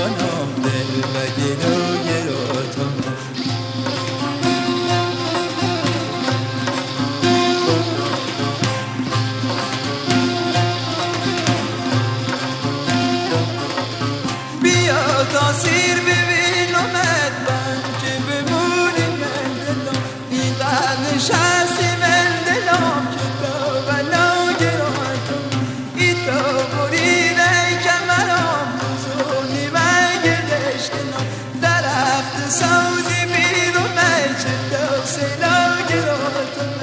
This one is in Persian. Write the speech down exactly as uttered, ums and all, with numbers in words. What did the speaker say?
جانم دل و گلای راتم بیا تاثیر ببینمت من که بمونی من دلم اینقدر نشستی من دلم که تو بلا گراتم ای تو بریده کمرم بزونی من گلشتنم درخت سوزی بیرونه چه تو سلا گراتم